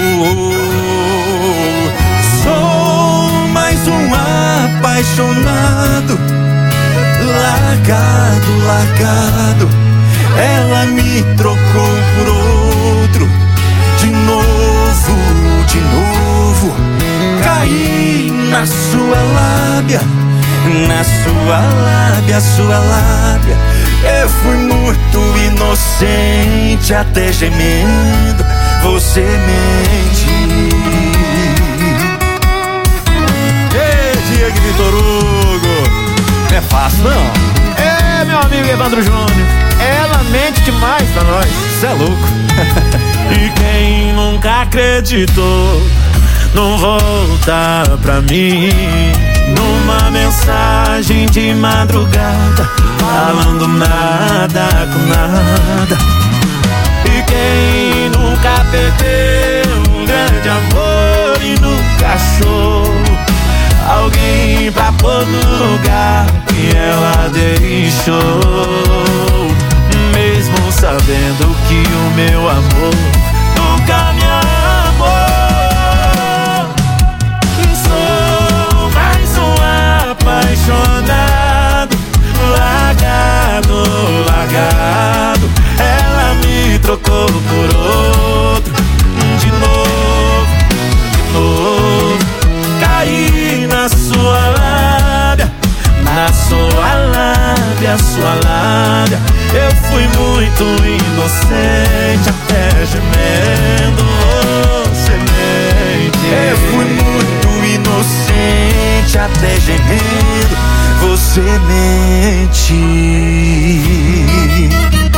Sou mais um apaixonado, largado, largado. Ela me trocou por outro, de novo, de novo. Caí na sua lábia, na sua lábia, sua lábia. Eu fui muito inocente, até gemendo você mente. Ei, Diego Vitor Hugo, não é fácil não. É, meu amigo Evandro Júnior, ela mente demais pra nós, cê é louco. E quem nunca acreditou não volta pra mim, numa mensagem de madrugada, falando nada com nada. E quem nunca perdeu um grande amor e nunca achou alguém pra pôr no lugar que ela deixou, mesmo sabendo que o meu amor nunca me amou. Sou mais um apaixonado, largado, largado. Ela me trocou por outro, de novo, de novo. Caí na sua lábia, na sua lábia, sua lábia. Eu fui muito inocente, até gemendo você mente. Eu fui muito inocente, até gemendo você mente.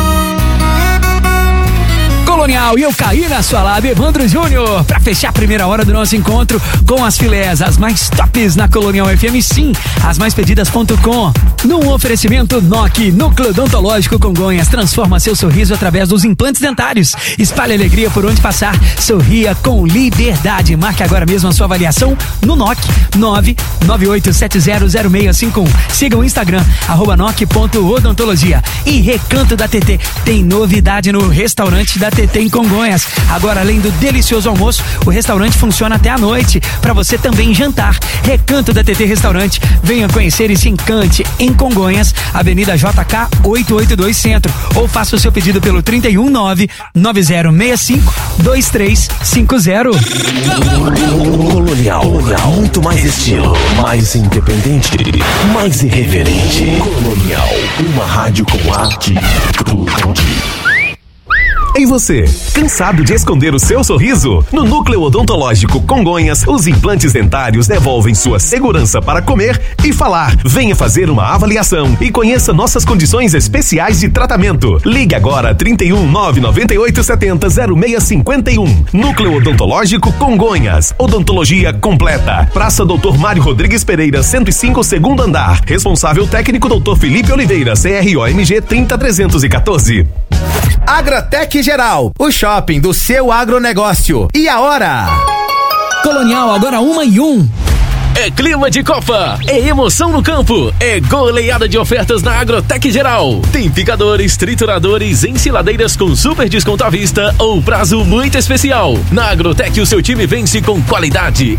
Colonial e eu caí na sua lábia, Evandro Júnior, pra fechar a primeira hora do nosso encontro com as filés, as mais tops na Colonial F M, sim, as mais pedidas ponto com. Num oferecimento N O C, Núcleo Odontológico Congonhas, transforma seu sorriso através dos implantes dentários. Espalhe alegria por onde passar, sorria com liberdade. Marque agora mesmo a sua avaliação no N O C, nove nove oito sete zero zero seis cinco um. Siga o Instagram, arroba noc ponto odontologia. E Recanto da T T, tem novidade no restaurante da T T em Congonhas. Agora, além do delicioso almoço, o restaurante funciona até a noite, para você também jantar. Recanto da T T Restaurante, venha conhecer e se encante em Congonhas, Avenida J K oitocentos e oitenta e dois Centro, ou faça o seu pedido pelo trinta e um nove nove zero seis cinco dois três cinco zero. Colonial, Colonial, muito mais estilo, mais independente, mais irreverente. Colonial, uma rádio com arte e tudo. Em você, cansado de esconder o seu sorriso? No Núcleo Odontológico Congonhas, os implantes dentários devolvem sua segurança para comer e falar. Venha fazer uma avaliação e conheça nossas condições especiais de tratamento. Ligue agora trinta e um nove nove oito sete zero zero seis cinco um. Núcleo Odontológico Congonhas. Odontologia completa. Praça Doutor Mário Rodrigues Pereira, cento e cinco, segundo andar. Responsável técnico Doutor Felipe Oliveira, C R O M G trinta trezentos e quatorze. Agratec Geral, o shopping do seu agronegócio. E a hora? Colonial, agora uma e um. É clima de Copa, é emoção no campo, é goleada de ofertas na Agrotec Geral. Tem picadores, trituradores, ensiladeiras com super desconto à vista ou prazo muito especial. Na Agrotec o seu time vence com qualidade